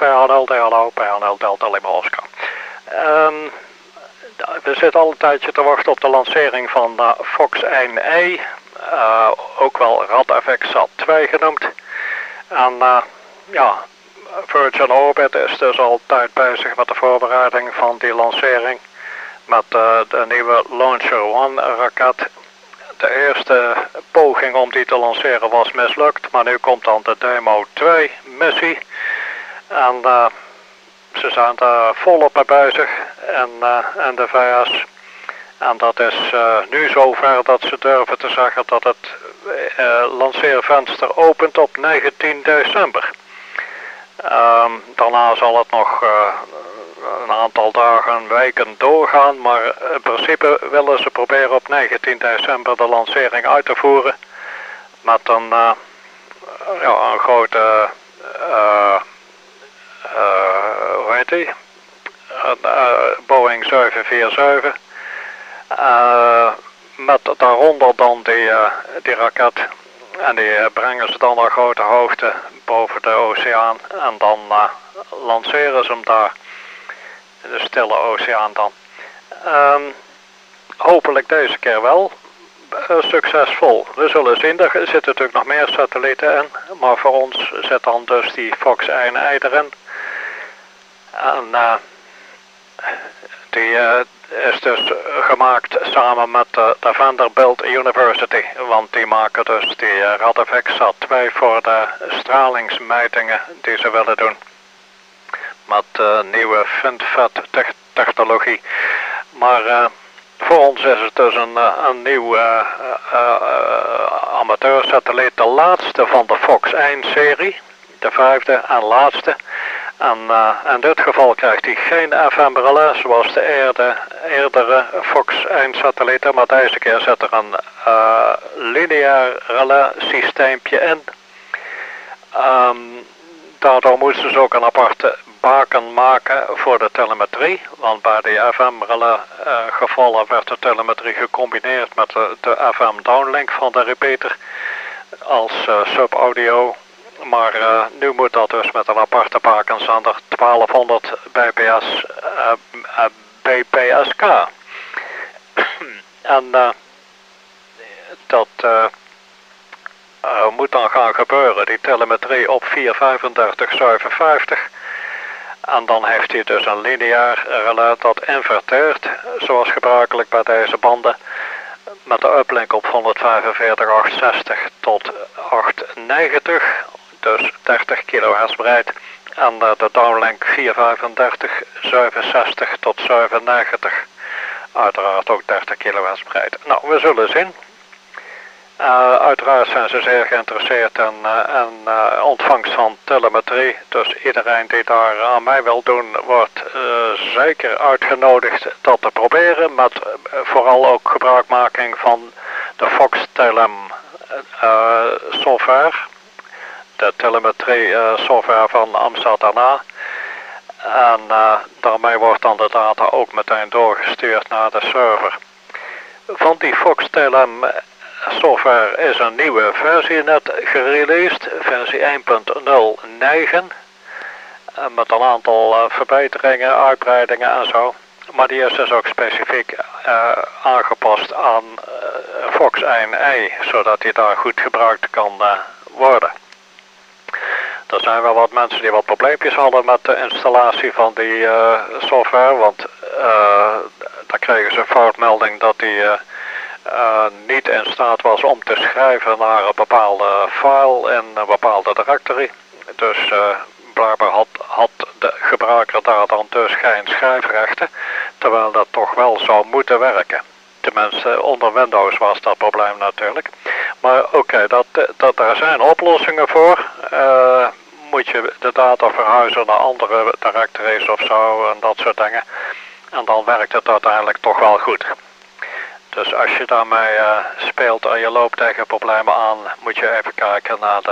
PNL, DLO, PNL, Delta Lima Oscar. We zitten al een tijdje te wachten op de lancering van Fox 1E, ook wel RadFX Sat2 genoemd. En Virgin Orbit is dus al tijd bezig met de voorbereiding van die lancering met de nieuwe Launcher One raket. De eerste poging om die te lanceren was mislukt, maar nu komt dan de Demo 2 missie. En ze zijn daar volop mee bezig in de VS. En dat is nu zover dat ze durven te zeggen dat het lanceervenster opent op 19 december. Daarna zal het nog een aantal dagen, weken doorgaan, maar in principe willen ze proberen op 19 december de lancering uit te voeren met een grote hoe heet die? Boeing 747 met daaronder dan die raket, en die brengen ze dan naar grote hoogte boven de oceaan en dan lanceren ze hem daar in de stille oceaan dan. Hopelijk deze keer wel succesvol. We zullen zien, er zitten natuurlijk nog meer satellieten in, maar voor ons zit dan dus die Fox 1E erin. En die is dus gemaakt samen met de Vanderbilt University, want die maken dus die RadFX Sat2 voor de stralingsmetingen die ze willen doen met nieuwe FinFET technologie. Maar voor ons is het dus een nieuw amateursatelliet, de laatste van de Fox 1 serie, de vijfde en laatste. En in dit geval krijgt hij geen FM-relais zoals de eerdere Fox 1 satellieten, maar deze keer zit er een lineair relais systeempje in. Daardoor moesten ze ook een aparte baken maken voor de telemetrie, want bij die FM-relais gevallen werd de telemetrie gecombineerd met de FM-downlink van de repeater als sub-audio. Maar nu moet dat dus met een aparte bakenzander 1200 BPSK. En dat moet dan gaan gebeuren, die telemetrie op 435/750. En dan heeft hij dus een lineair relais dat inverteert, zoals gebruikelijk bij deze banden, met de uplink op 145/860 tot 890. Dus 30 kHz breed. En de downlink 435/760 tot 790. Uiteraard ook 30 kHz breed. Nou, we zullen zien. Uiteraard zijn ze zeer geïnteresseerd in ontvangst van telemetrie. Dus iedereen die daar aan mee wil doen, wordt zeker uitgenodigd dat te proberen. Met vooral ook gebruikmaking van de Fox-Telem software. De telemetrie software van AMSAT-NA. En daarmee wordt dan de data ook meteen doorgestuurd naar de server. Van die Fox-Telem software is een nieuwe versie net gereleased, versie 1.09. Met een aantal verbeteringen, uitbreidingen en zo. Maar die is dus ook specifiek aangepast aan Fox 1E, zodat die daar goed gebruikt kan worden. Er zijn wel wat mensen die wat probleempjes hadden met de installatie van die software, want daar kregen ze een foutmelding dat die niet in staat was om te schrijven naar een bepaalde file in een bepaalde directory. Dus blijkbaar had de gebruiker daar dan dus geen schrijfrechten, terwijl dat toch wel zou moeten werken. Tenminste, onder Windows was dat probleem natuurlijk. Maar oké, daar zijn oplossingen voor. Moet je de data verhuizen naar andere directories of zo en dat soort dingen. En dan werkt het uiteindelijk toch wel goed. Dus als je daarmee speelt en je loopt tegen problemen aan, moet je even kijken naar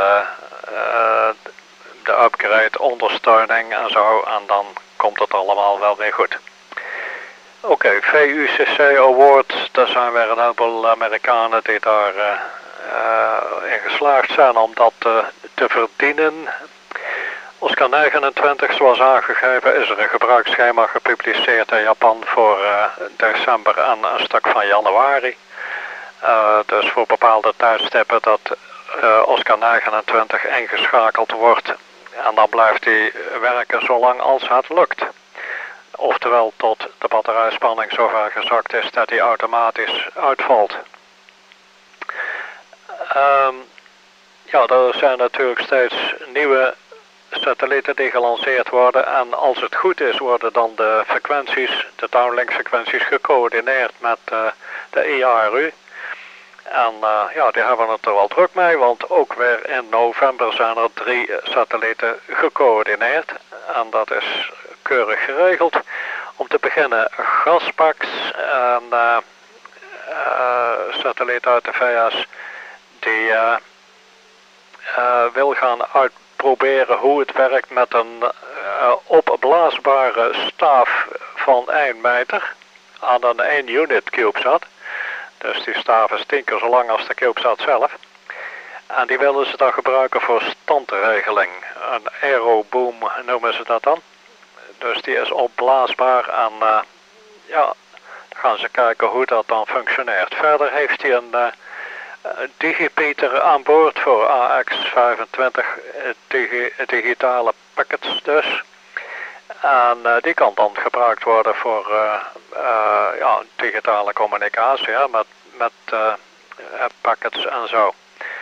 de upgrade, ondersteuning en zo. En dan komt het allemaal wel weer goed. Oké, VUCC Awards, daar zijn weer een heleboel Amerikanen die daar in geslaagd zijn om dat te verdienen. Oscar 29, zoals aangegeven, is er een gebruiksschema gepubliceerd in Japan voor december en een stuk van januari. Dus voor bepaalde tijdstippen dat Oscar 29 ingeschakeld wordt. En dan blijft hij werken zolang als het lukt. Oftewel tot de batterijspanning zover gezakt is dat hij automatisch uitvalt. Ja, er zijn natuurlijk steeds nieuwe satellieten die gelanceerd worden. En als het goed is, worden dan de frequenties, de downlink frequenties, gecoördineerd met de IARU. En ja, die hebben het er wel druk mee, want ook weer in november zijn er 3 satellieten gecoördineerd. En dat is keurig geregeld. Om te beginnen Gaspax, een satelliet uit de VS, die wil gaan uitproberen hoe het werkt met een opblaasbare staaf van 1 meter aan een 1 unit CubeSat. Dus die staaf is 10 keer zo lang als de CubeSat zelf. En die willen ze dan gebruiken voor standregeling. Een aeroboom noemen ze dat dan. Dus die is opblaasbaar en ja, dan gaan ze kijken hoe dat dan functioneert. Verder heeft hij een digipeater aan boord voor AX25 digitale packets dus. En die kan dan gebruikt worden voor ja, digitale communicatie, hè, met packets en zo.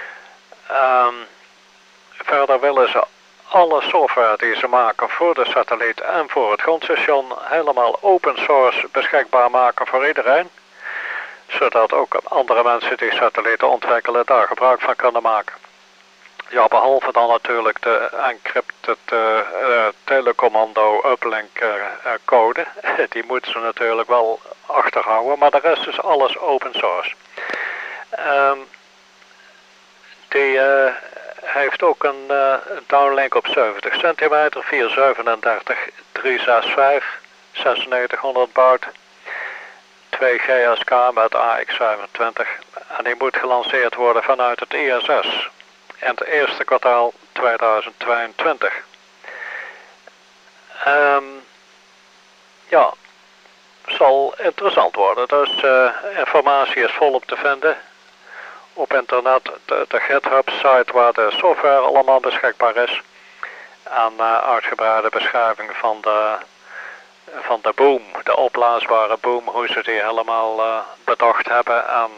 Verder willen ze alle software die ze maken voor de satelliet en voor het grondstation helemaal open source beschikbaar maken voor iedereen. Zodat ook andere mensen die satellieten ontwikkelen daar gebruik van kunnen maken. Ja, behalve dan natuurlijk de encrypted telecommando uplink code. Die moeten ze natuurlijk wel achterhouden, maar de rest is alles open source. Die heeft ook een downlink op 70 centimeter, 437, 365, 9600 baud. 2 GSK met AX25 en die moet gelanceerd worden vanuit het ISS in het eerste kwartaal 2022. Ja, zal interessant worden. Dus informatie is volop te vinden op internet, de GitHub site waar de software allemaal beschikbaar is. En uitgebreide beschrijving van de boom, de opblaasbare boom, hoe ze die helemaal bedacht hebben en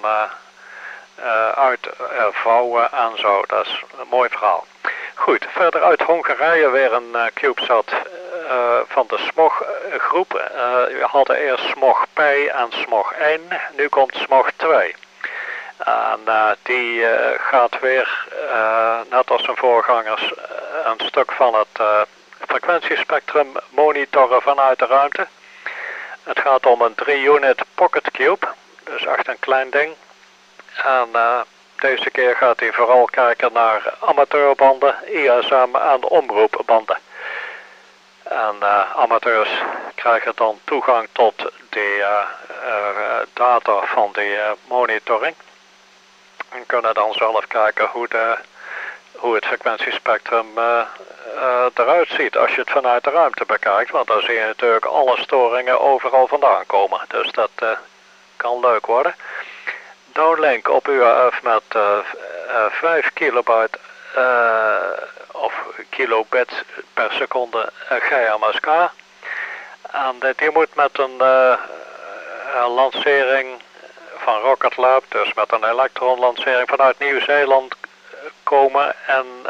uitvouwen en zo. Dat is een mooi verhaal. Goed, verder uit Hongarije weer een CubeSat van de SMOG groep. We hadden eerst SMOG P en SMOG 1, nu komt SMOG 2. En die gaat weer, net als zijn voorgangers, een stuk van het frequentiespectrum monitoren vanuit de ruimte. Het gaat om een 3-unit pocket cube, dus echt een klein ding. En deze keer gaat hij vooral kijken naar amateurbanden, ISM en omroepbanden. En amateurs krijgen dan toegang tot die data van die monitoring. En kunnen dan zelf kijken hoe het frequentiespectrum eruit ziet als je het vanuit de ruimte bekijkt. Want dan zie je natuurlijk alle storingen overal vandaan komen. Dus dat kan leuk worden. Downlink op UHF met 5 kilobyte of kilobit per seconde GMSK. En die moet met een lancering van Rocket Lab, dus met een elektronlancering vanuit Nieuw-Zeeland komen in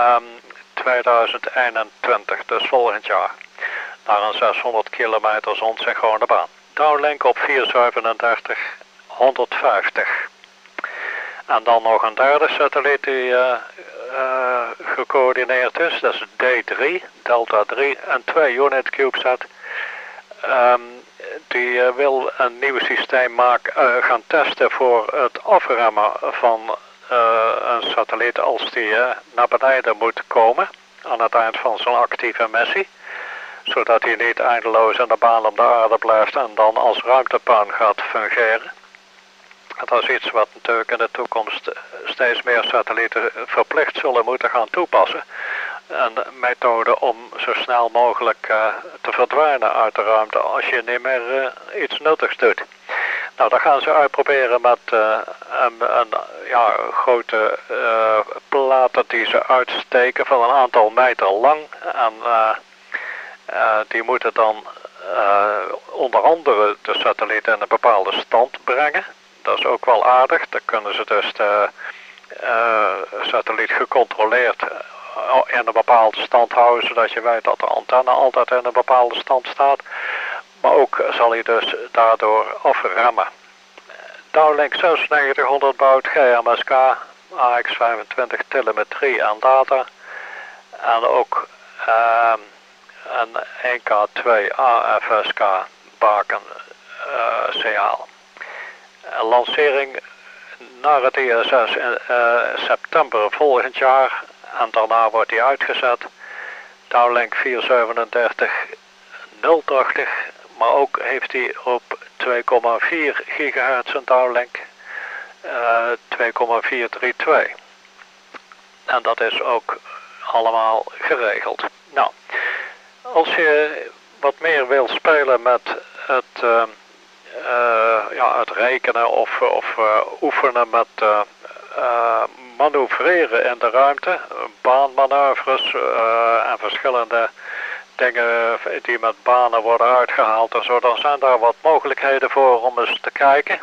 2021, dus volgend jaar. Naar een 600 kilometer zonsynchrone baan. Downlink op 437 150. En dan nog een derde satelliet die gecoördineerd is. Dat is D3, Delta 3, een 2-unit CubeSat. Die wil een nieuw systeem gaan testen voor het afremmen van een satelliet als die naar beneden moet komen aan het eind van zijn actieve missie. Zodat hij niet eindeloos in de baan om de aarde blijft en dan als ruimtepuin gaat fungeren. Dat is iets wat natuurlijk in de toekomst steeds meer satellieten verplicht zullen moeten gaan toepassen. een methode om zo snel mogelijk te verdwijnen uit de ruimte als je niet meer iets nuttigs doet. Nou, dat gaan ze uitproberen met een grote platen die ze uitsteken van een aantal meter lang. En die moeten dan onder andere de satelliet in een bepaalde stand brengen. Dat is ook wel aardig. Dan kunnen ze dus de satelliet gecontroleerd in een bepaalde stand houden, zodat je weet dat de antenne altijd in een bepaalde stand staat. Maar ook zal hij dus daardoor afremmen. Downlink 9600 bouwt GMSK, AX25 telemetrie en data. En ook een 1K2 AFSK baken signaal. Lancering naar het ISS in september volgend jaar. En daarna wordt die uitgezet. Downlink 437 080. Maar ook heeft hij op 2,4 gigahertz een downlink. 2,432. En dat is ook allemaal geregeld. Nou, als je wat meer wil spelen met het rekenen of oefenen met manoeuvreren in de ruimte, baanmanoeuvres en verschillende dingen die met banen worden uitgehaald en zo, dan zijn daar wat mogelijkheden voor om eens te kijken.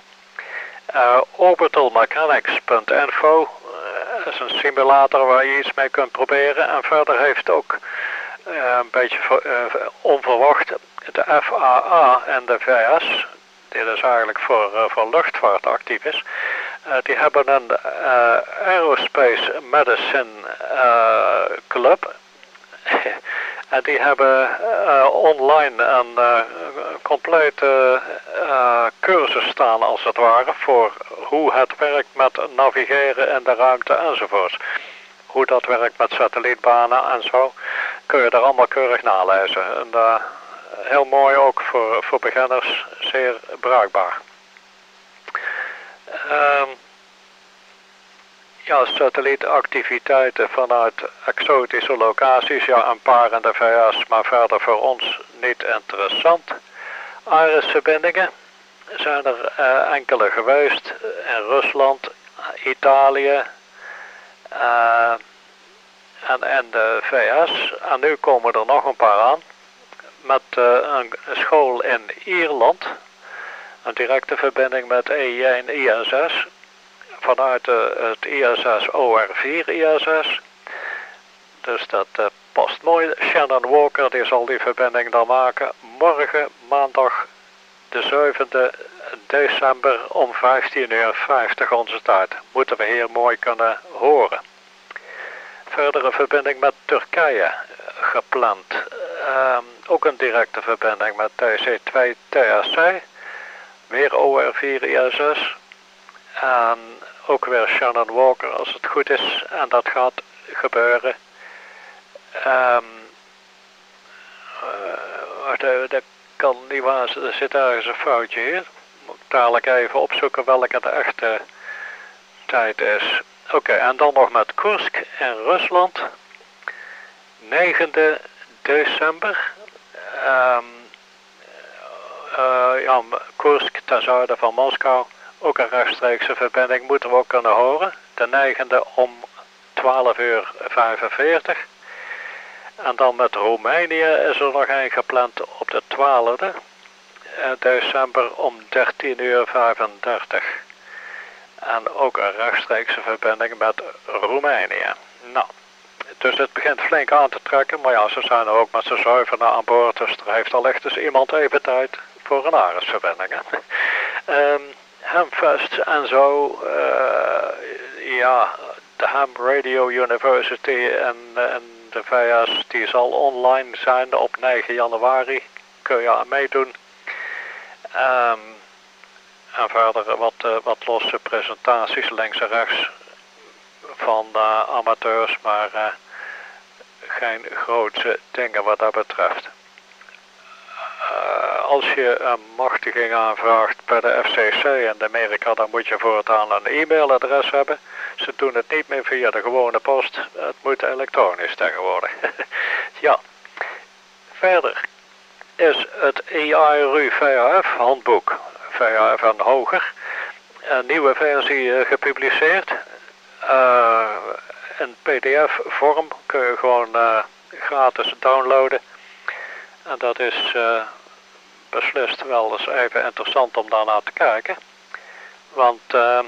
Orbitalmechanics.info is een simulator waar je iets mee kunt proberen. En verder heeft ook een beetje onverwacht de FAA en de VS, die dus eigenlijk voor luchtvaart actief is, die hebben een Aerospace Medicine Club. En die hebben online een complete cursus staan als het ware voor hoe het werkt met navigeren in de ruimte enzovoorts. Hoe dat werkt met satellietbanen en zo kun je daar allemaal keurig nalezen. En heel mooi ook voor beginners, zeer bruikbaar. Satellietactiviteiten vanuit exotische locaties, een paar in de VS, maar verder voor ons niet interessant. Iris-verbindingen zijn er enkele geweest in Rusland, Italië en de VS. En nu komen er nog een paar aan met een school in Ierland, een directe verbinding met EI1 ISS. Vanuit het ISS OR4 ISS. Dus dat past mooi. Shannon Walker die zal die verbinding dan maken. Morgen maandag de 7e december om 15:50 onze tijd. Moeten we hier mooi kunnen horen. Verdere verbinding met Turkije gepland. Ook een directe verbinding met TC2 TSC. Weer OR4 ISS. En ook weer Shannon Walker als het goed is. En dat gaat gebeuren. Dat kan niet waar. Er zit ergens een foutje hier. Moet ik dadelijk even opzoeken welke de echte tijd is. Oké, en dan nog met Koersk in Rusland. 9e december. Koersk ten zuiden van Moskou. Ook een rechtstreekse verbinding moeten we ook kunnen horen. De 9e om 12:45. En dan met Roemenië is er nog een gepland op de 12e december om 13:35. En ook een rechtstreekse verbinding met Roemenië. Nou, dus het begint flink aan te trekken. Maar ze zijn er ook met z'n 7 aan boord. Dus er heeft al echt eens iemand even tijd voor een Ares-verbinding. Hamfest en zo. De Ham Radio University en de VS, die zal online zijn op 9 januari. Kun je aan meedoen. En verder wat losse presentaties links en rechts van amateurs, maar geen grootse dingen wat dat betreft. Als je een machtiging aanvraagt bij de FCC in Amerika, dan moet je voortaan een e-mailadres hebben. Ze doen het niet meer via de gewone post. Het moet elektronisch tegenwoordig. Ja. Verder is het EIRU VHF handboek, VHF en hoger, een nieuwe versie gepubliceerd. In PDF vorm kun je gewoon gratis downloaden. En dat is beslist wel eens even interessant om daarnaar te kijken. Want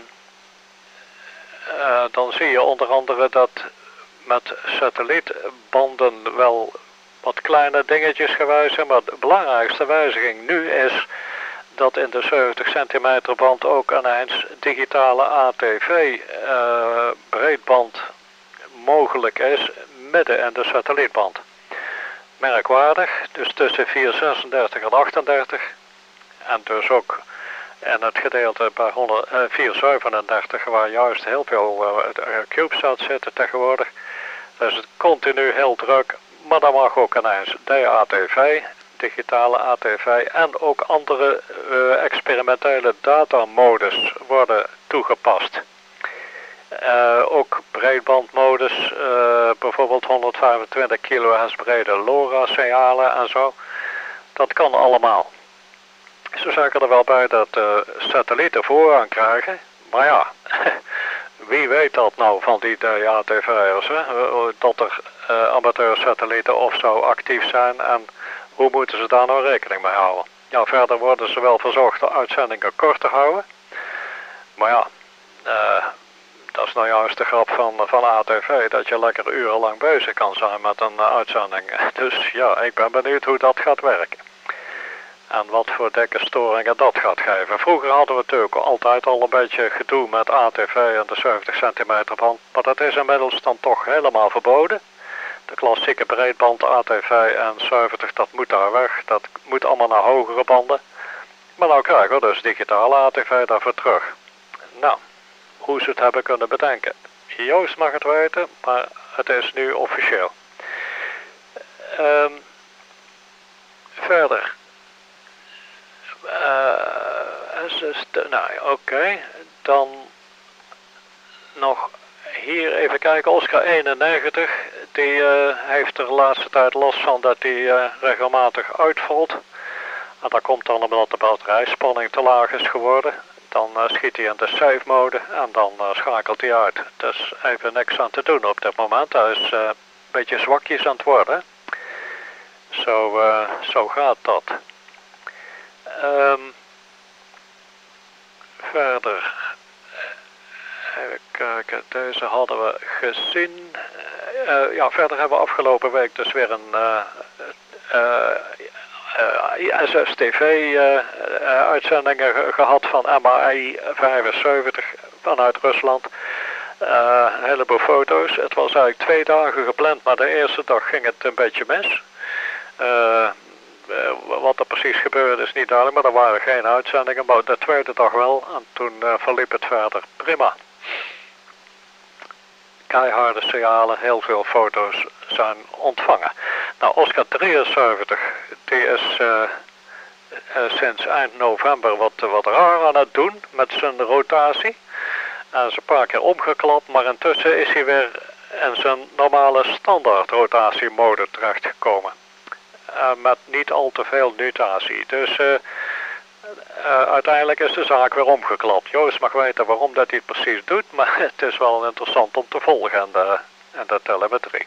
dan zie je onder andere dat met satellietbanden wel wat kleine dingetjes gewijzigen, maar de belangrijkste wijziging nu is dat in de 70 centimeter band ook ineens digitale ATV breedband mogelijk is midden in de satellietband. Merkwaardig, dus tussen 436 en 38 en dus ook in het gedeelte bij 437 waar juist heel veel CubeSat zitten tegenwoordig. Dus het continu heel druk, maar dan mag ook ineens DATV, digitale ATV en ook andere experimentele datamodus worden toegepast. Ook breedbandmodus, bijvoorbeeld 125 kHz brede LoRa-signalen en zo. Dat kan allemaal. Ze zeggen er wel bij dat satellieten voorrang krijgen, maar ja, wie weet dat nou van die DATV'ers, dat er amateursatellieten of zo actief zijn en hoe moeten ze daar nou rekening mee houden? Ja, verder worden ze wel verzocht de uitzendingen kort te houden, maar ja, dat is nou juist de grap van ATV, dat je lekker urenlang bezig kan zijn met een uitzending. Dus ja, ik ben benieuwd hoe dat gaat werken. En wat voor dikke storingen dat gaat geven. Vroeger hadden we natuurlijk altijd al een beetje gedoe met ATV en de 70 centimeter band. Maar dat is inmiddels dan toch helemaal verboden. De klassieke breedband ATV en 70, dat moet daar weg. Dat moet allemaal naar hogere banden. Maar nou krijgen we dus digitale ATV daarvoor terug. Nou, hoe ze het hebben kunnen bedenken. Joost mag het weten, maar het is nu officieel. Verder. Nou, oké. Dan nog hier even kijken. Oscar 91. Die heeft er de laatste tijd last van dat hij regelmatig uitvalt. En dat komt dan omdat de batterijspanning te laag is geworden. Dan schiet hij in de save mode en dan schakelt hij uit. Dus even niks aan te doen op dit moment. Hij is een beetje zwakjes aan het worden. Zo gaat dat. Verder, even kijken, deze hadden we gezien. Ja, verder hebben we afgelopen week dus weer een ISS-TV-uitzendingen gehad van MAI 75 vanuit Rusland. Een heleboel foto's. Het was eigenlijk 2 dagen gepland, maar de eerste dag ging het een beetje mis. Wat er precies gebeurde is niet duidelijk, maar er waren geen uitzendingen, maar de tweede dag wel en toen verliep het verder prima. Keiharde signalen, heel veel foto's zijn ontvangen. Nou, Oscar 73, die is sinds eind november wat raar aan het doen met zijn rotatie. Hij is een paar keer omgeklapt, maar intussen is hij weer in zijn normale standaard rotatiemode terechtgekomen. Met niet al te veel nutatie. Dus uiteindelijk is de zaak weer omgeklapt. Joost mag weten waarom dat hij het precies doet, maar het is wel interessant om te volgen in de telemetrie.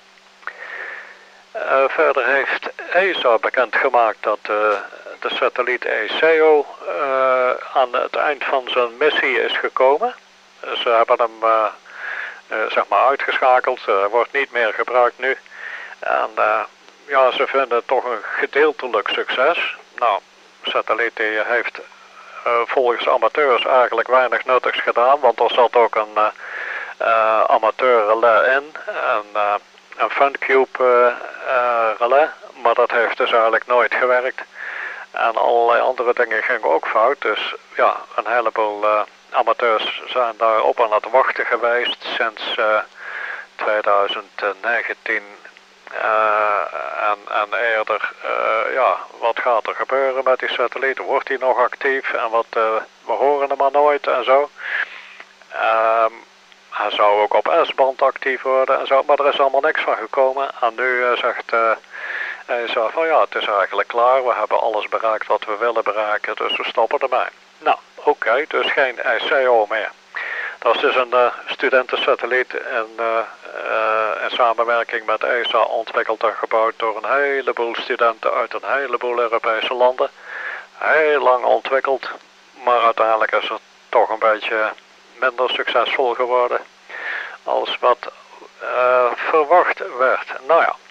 Verder heeft ESA bekendgemaakt dat de satelliet ECO aan het eind van zijn missie is gekomen. Ze hebben hem zeg maar uitgeschakeld, wordt niet meer gebruikt nu. En ja, ze vinden het toch een gedeeltelijk succes. Nou, de satelliet heeft volgens amateurs eigenlijk weinig nuttigs gedaan, want er zat ook een amateur relais in, een FunCube relais, maar dat heeft dus eigenlijk nooit gewerkt. En allerlei andere dingen gingen ook fout, dus ja, een heleboel amateurs zijn daarop aan het wachten geweest sinds 2019 en eerder. Ja, wat gaat er gebeuren met die satelliet? Wordt die nog actief? En we horen hem maar nooit en zo. Hij zou ook op S-band actief worden en zo, maar er is allemaal niks van gekomen. En nu zegt ESA van ja, het is eigenlijk klaar. We hebben alles bereikt wat we willen bereiken, dus we stoppen ermee. Nou, oké, dus geen ICO meer. Dat is dus een studentensatelliet in samenwerking met ESA ontwikkeld en gebouwd door een heleboel studenten uit een heleboel Europese landen. Heel lang ontwikkeld, maar uiteindelijk is het toch een beetje minder succesvol geworden als wat verwacht werd. Nou ja,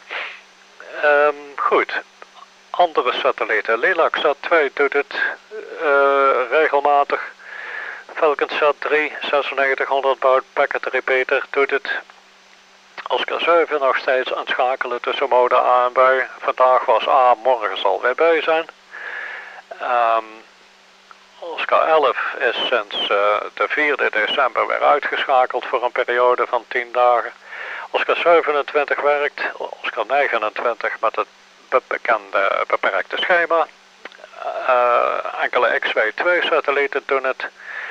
goed. Andere satellieten. Lilacsat 2 doet het regelmatig. Falconsat 3, 9600 baud packet repeater doet het. Oscar 7 nog steeds aan het schakelen tussen mode A en B. Vandaag was A, morgen zal weer B zijn. Oscar 11 is sinds de 4e december weer uitgeschakeld voor een periode van 10 dagen. Oscar 27 werkt, Oscar 29 met het bekende beperkte schema. Enkele XW2 satellieten doen het.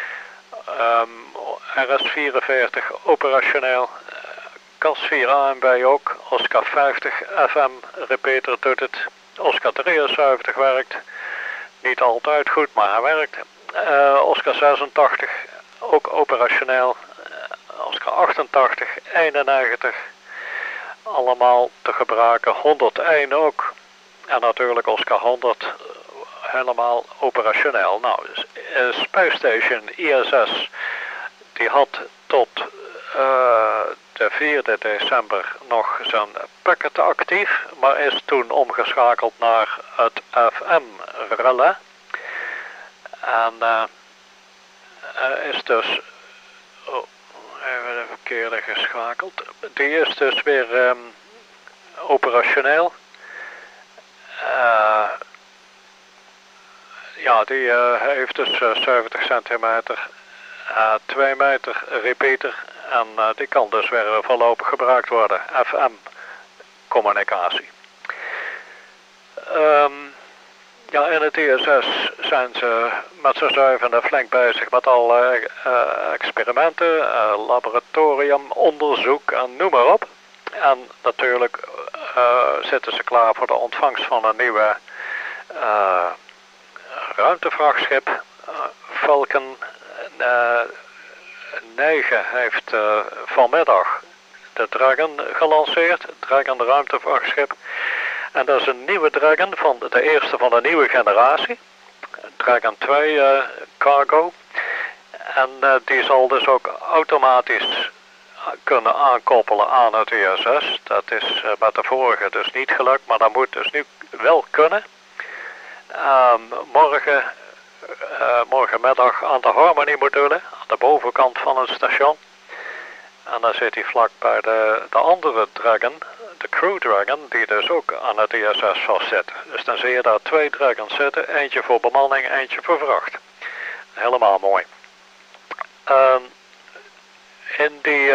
RS-44 operationeel. CAS-4A en B ook. Oscar 50 FM repeater doet het. Oscar 73 werkt. Niet altijd goed, maar hij werkt. Oscar 86 ook operationeel. Oscar 88, 91. Allemaal te gebruiken. 101 ook. En natuurlijk Oscar 100 helemaal operationeel. Nou, dus, Space Station ISS die had tot de 4e december nog zijn packet actief, maar is toen omgeschakeld naar het FM-relais. En is dus even de verkeerde geschakeld. Die is dus weer operationeel. Ja, die heeft dus 70 centimeter, 2 meter repeater en die kan dus weer voorlopig gebruikt worden. FM communicatie. Ja, in het ISS zijn ze met z'n 7 flink bezig met allerlei experimenten, laboratorium, onderzoek en noem maar op. En natuurlijk zitten ze klaar voor de ontvangst van een nieuwe ruimtevrachtschip. Falcon 9 heeft vanmiddag de Dragon gelanceerd, Dragon ruimtevachtschip. En dat is een nieuwe Dragon, van de eerste van de nieuwe generatie. Dragon 2 cargo. En die zal dus ook automatisch kunnen aankoppelen aan het ISS. Dat is met de vorige dus niet gelukt, maar dat moet dus nu wel kunnen. Morgenmiddag aan de Harmony module, aan de bovenkant van het station. En dan zit hij vlak bij de andere Dragon, de Crew Dragon, die dus ook aan het ISS vastzit. Dus dan zie je daar 2 Dragons zitten, eentje voor bemanning, eentje voor vracht. Helemaal mooi. In die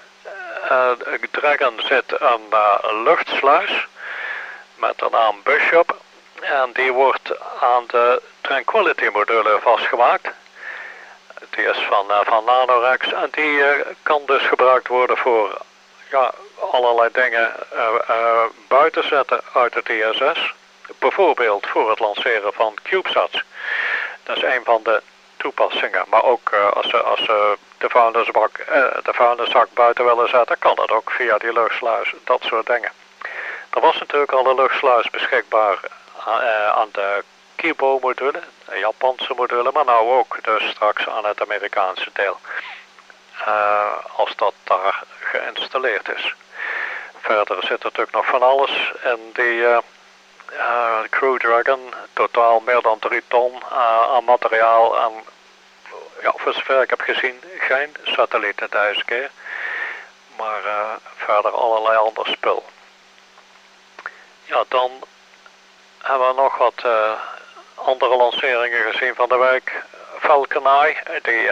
Dragon zit een luchtsluis met de naam Bishop. En die wordt aan de Tranquility module vastgemaakt. Die is van Nanorex en die kan dus gebruikt worden voor allerlei dingen buiten zetten uit het ISS. Bijvoorbeeld voor het lanceren van CubeSats. Dat is een van de toepassingen. Maar ook als ze de vuilniszak buiten willen zetten, kan dat ook via die luchtsluis. Dat soort dingen. Er was natuurlijk al een luchtsluis beschikbaar aan de Kibo module, de Japanse module, maar nou ook dus straks aan het Amerikaanse deel. Als dat daar geïnstalleerd is. Verder zit er natuurlijk nog van alles in die Crew Dragon. Totaal meer dan 3 ton aan materiaal. En ja, voor zover ik heb gezien, geen satellieten deze keer. Maar verder allerlei ander spul. Ja, dan hebben we nog wat andere lanceringen gezien van de week. Falcon Eye, die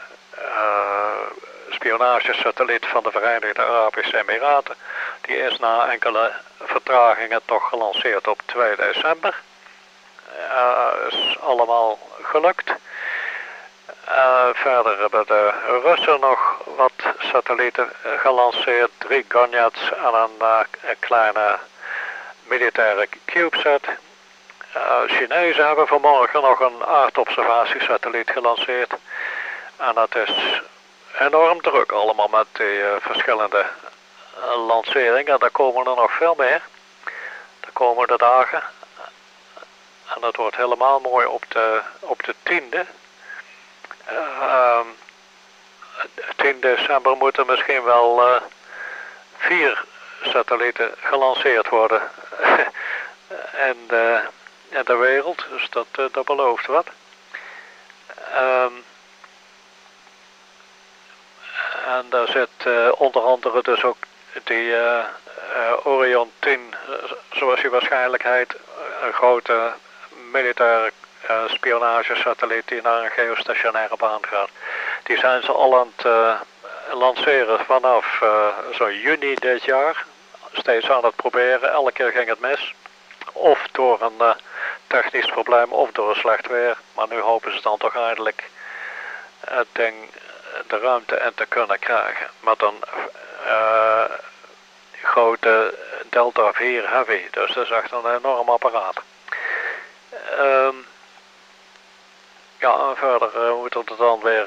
spionagesatelliet van de Verenigde Arabische Emiraten. Die is na enkele vertragingen toch gelanceerd op 2 december. Is allemaal gelukt. Verder hebben de Russen nog wat satellieten gelanceerd. 3 Gonyats en een kleine militaire CubeSat. Chinezen hebben vanmorgen nog een aardobservatiesatelliet gelanceerd. En dat is enorm druk allemaal met die verschillende lanceringen. Daar komen er nog veel meer de komende dagen. En dat wordt helemaal mooi op de 10e. 10 december moeten misschien wel 4 satellieten gelanceerd worden in de wereld. Dus dat belooft wat. En daar zit onder andere dus ook die Orion 10, zoals je waarschijnlijk heet, een grote militaire spionagesatelliet die naar een geostationaire baan gaat. Die zijn ze al aan het lanceren vanaf zo juni dit jaar. Steeds aan het proberen, elke keer ging het mis. Of door een technisch probleem of door slecht weer. Maar nu hopen ze dan toch eindelijk het ding de ruimte in te kunnen krijgen. Met een grote Delta 4 Heavy. Dus dat is echt een enorm apparaat. Ja, en verder moeten er dan weer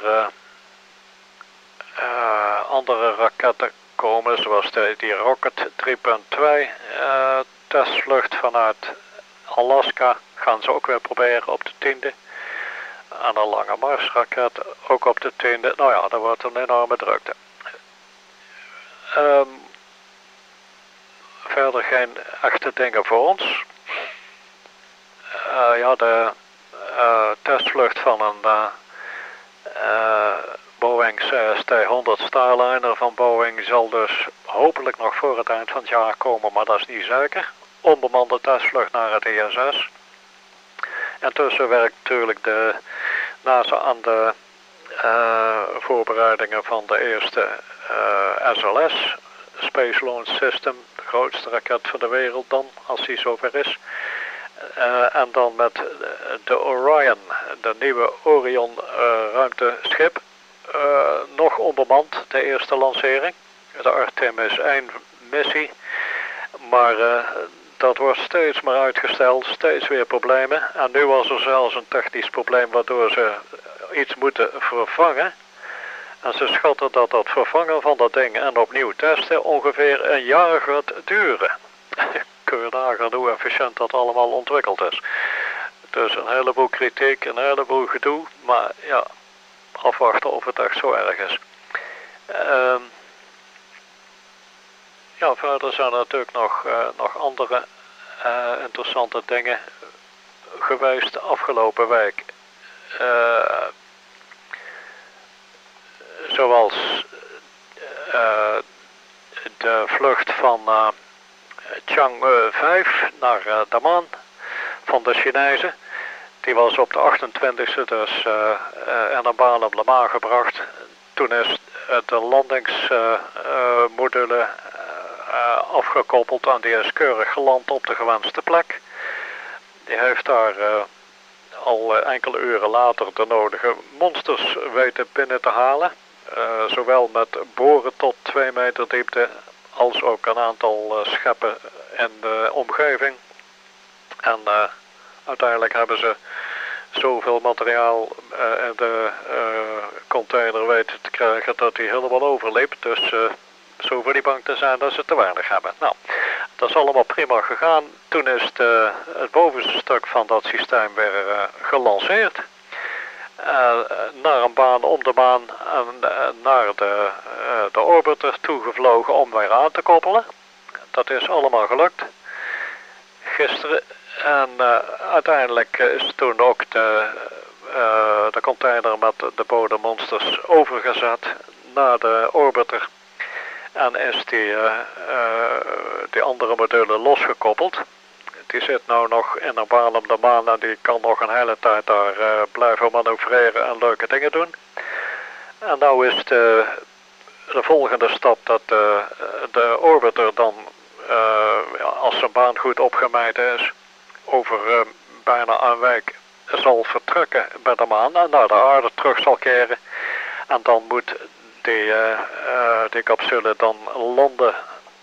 andere raketten komen, zoals die Rocket 3.2 testvlucht vanuit Alaska. Gaan ze ook weer proberen op de 10e. En een lange Marsraket ook op de 10e. Nou ja, dat wordt een enorme drukte. Verder geen echte dingen voor ons. Ja, de testvlucht van een Boeing CST-100 Starliner van Boeing zal dus hopelijk nog voor het eind van het jaar komen, maar dat is niet zeker. Onbemande testvlucht naar het ISS. Intussen werkt natuurlijk de NASA aan de voorbereidingen van de eerste SLS, Space Launch System, de grootste raket van de wereld dan, als die zover is. En dan met de Orion, de nieuwe Orion ruimteschip, nog onbemand, de eerste lancering. De Artemis 1 missie, maar dat wordt steeds maar uitgesteld, steeds weer problemen. En nu was er zelfs een technisch probleem waardoor ze iets moeten vervangen. En ze schatten dat het vervangen van dat ding en opnieuw testen ongeveer een jaar gaat duren. Kun je nagaan hoe efficiënt dat allemaal ontwikkeld is. Dus een heleboel kritiek, een heleboel gedoe, maar ja, afwachten of het echt zo erg is. Ja, verder zijn er natuurlijk nog andere interessante dingen geweest de afgelopen week. Zoals de vlucht van Chang'e 5 naar de maan van de Chinezen. Die was op de 28e dus in een baan op de maan gebracht. Toen is de landingsmodule afgekoppeld en die is keurig geland op de gewenste plek. Die heeft daar al enkele uren later de nodige monsters weten binnen te halen. Zowel met boren tot 2 meter diepte als ook een aantal scheppen in de omgeving. En uiteindelijk hebben ze zoveel materiaal in de container weten te krijgen dat hij helemaal overliep. Dus zo voor die bang te zijn dat ze te weinig hebben. Nou, dat is allemaal prima gegaan. Toen is het bovenste stuk van dat systeem weer gelanceerd. Naar een baan om de maan en naar de orbiter toegevlogen om weer aan te koppelen. Dat is allemaal gelukt gisteren. En uiteindelijk is toen ook de container met de bodemmonsters overgezet naar de orbiter. En is die andere module losgekoppeld. Die zit nou nog in een baan op de maan en die kan nog een hele tijd daar blijven manoeuvreren en leuke dingen doen. En nou is de volgende stap dat de orbiter dan, als zijn baan goed opgemeten is, over bijna een week zal vertrekken bij de maan en naar de aarde terug zal keren. En dan moet die capsule dan landen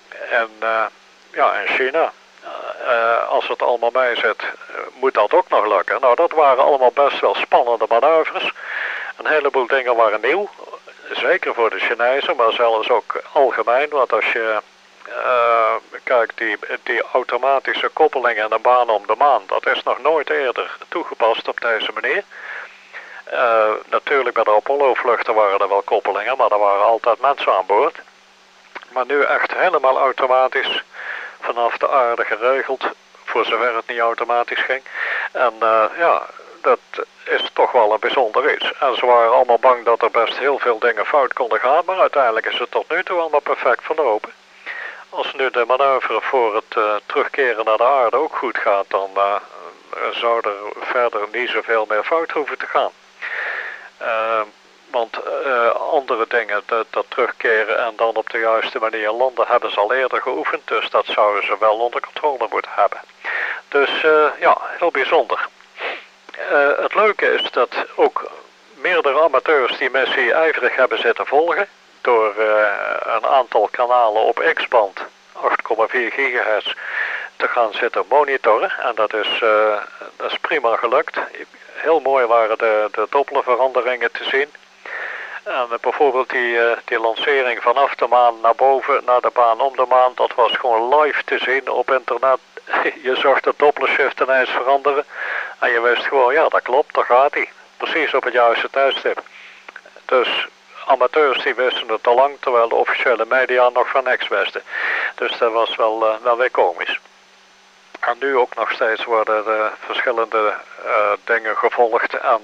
in China. Als het allemaal mee zit, moet dat ook nog lukken. Nou, dat waren allemaal best wel spannende manoeuvres. Een heleboel dingen waren nieuw. Zeker voor de Chinezen, maar zelfs ook algemeen. Want als je kijkt, die automatische koppelingen en de baan om de maan, dat is nog nooit eerder toegepast op deze manier. Natuurlijk bij de Apollo-vluchten waren er wel koppelingen, maar er waren altijd mensen aan boord. Maar nu echt helemaal automatisch vanaf de aarde geregeld, voor zover het niet automatisch ging. En dat is toch wel een bijzonder iets. En ze waren allemaal bang dat er best heel veel dingen fout konden gaan, maar uiteindelijk is het tot nu toe allemaal perfect verlopen. Als nu de manoeuvre voor het terugkeren naar de aarde ook goed gaat, dan zou er verder niet zoveel meer fout hoeven te gaan. Want andere dingen, dat terugkeren en dan op de juiste manier landen, hebben ze al eerder geoefend. Dus dat zouden ze wel onder controle moeten hebben. Dus heel bijzonder. Het leuke is dat ook meerdere amateurs die missie ijverig hebben zitten volgen. Door een aantal kanalen op X-band, 8,4 gigahertz, te gaan zitten monitoren. En dat is prima gelukt. Heel mooi waren de Dopplerveranderingen te zien. En bijvoorbeeld die lancering vanaf de maan naar boven, naar de baan om de maan, dat was gewoon live te zien op internet. Je zag de Dopplershift ineens veranderen. En je wist gewoon, ja dat klopt, daar gaat hij. Precies op het juiste tijdstip. Dus amateurs die wisten het al lang, terwijl de officiële media nog van niks wisten. Dus dat was wel weer komisch. En nu ook nog steeds worden er verschillende dingen gevolgd en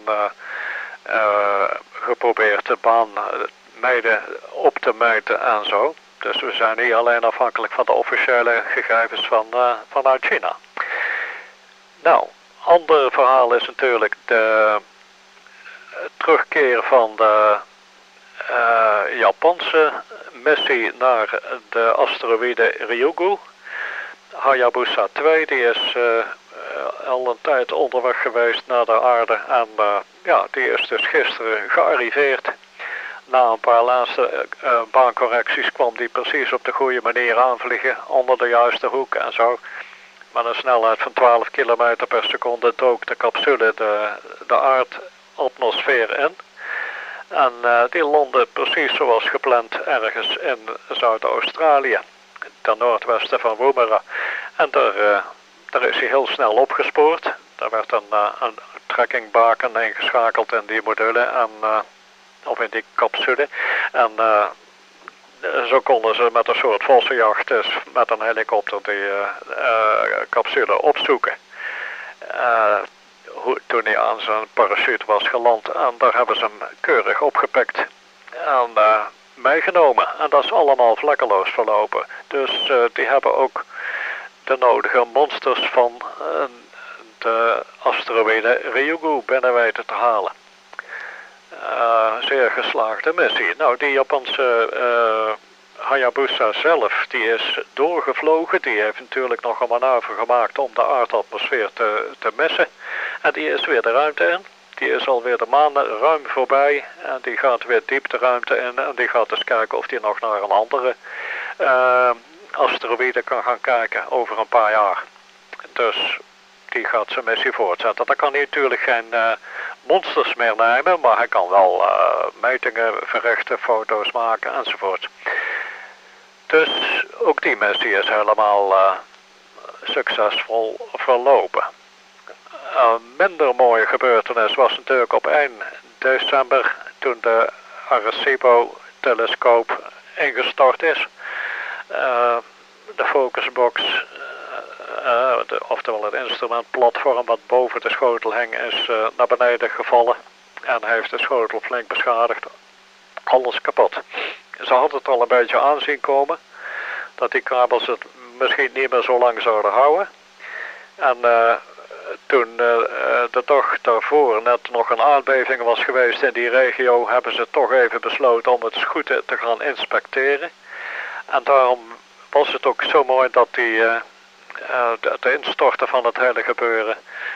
geprobeerd de baan mede op te meten en zo. Dus we zijn niet alleen afhankelijk van de officiële gegevens vanuit China. Nou, ander verhaal is natuurlijk de terugkeer van de Japanse missie naar de asteroïde Ryugu. Hayabusa 2, die is al een tijd onderweg geweest naar de aarde en die is dus gisteren gearriveerd. Na een paar laatste baancorrecties kwam die precies op de goede manier aanvliegen, onder de juiste hoek en zo. Met een snelheid van 12 km per seconde dook de capsule de aardatmosfeer in. En die landde precies zoals gepland ergens in Zuid-Australië, ten noordwesten van Woomera. En daar is hij heel snel opgespoord. Daar werd een trackingbaken ingeschakeld in die module of in die capsule. En zo konden ze met een soort vossenjacht, dus met een helikopter, die capsule opzoeken. Toen hij aan zijn parachute was geland. En daar hebben ze hem keurig opgepikt en meegenomen. En dat is allemaal vlekkeloos verlopen. Dus die hebben ook de nodige monsters van de asteroïde Ryugu binnen weten te halen. Zeer geslaagde missie. Nou, die Japanse Hayabusa zelf, die is doorgevlogen. Die heeft natuurlijk nog een manoeuvre gemaakt om de aardatmosfeer te missen. En die is weer de ruimte in. Die is alweer de maan ruim voorbij. En die gaat weer diep de ruimte in. En die gaat eens kijken of die nog naar een andere asteroïde kan gaan kijken over een paar jaar. Dus die gaat zijn missie voortzetten. Dan kan hij natuurlijk geen monsters meer nemen, maar hij kan wel metingen verrichten, foto's maken enzovoort. Dus ook die missie is helemaal succesvol verlopen. Een minder mooie gebeurtenis was natuurlijk op 1 december toen de Arecibo-telescoop ingestort is. De focusbox, oftewel het instrumentplatform wat boven de schotel hing, is naar beneden gevallen en heeft de schotel flink beschadigd. Alles kapot. Ze hadden het al een beetje aanzien komen dat die kabels het misschien niet meer zo lang zouden houden. En toen de dag daarvoor net nog een aardbeving was geweest in die regio, hebben ze toch even besloten om het goed te gaan inspecteren. En daarom was het ook zo mooi dat het instorten van het hele gebeuren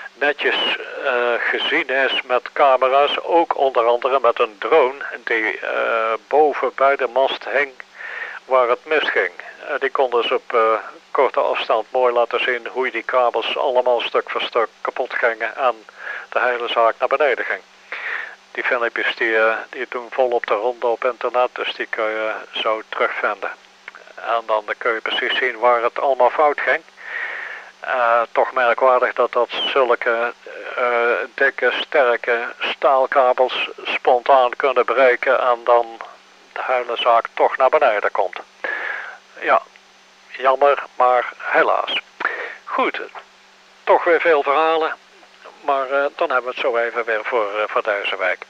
netjes gezien is met camera's, ook onder andere met een drone die boven bij de mast hing waar het misging. Die kon dus op korte afstand mooi laten zien hoe die kabels allemaal stuk voor stuk kapot gingen en de hele zaak naar beneden ging. Die filmpjes die doen volop de ronde op internet, dus die kun je zo terugvinden. En dan kun je precies zien waar het allemaal fout ging. Toch merkwaardig dat zulke dikke, sterke staalkabels spontaan kunnen breken en dan de hele zaak toch naar beneden komt. Ja, jammer, maar helaas. Goed, toch weer veel verhalen, maar dan hebben we het zo even weer voor deze week.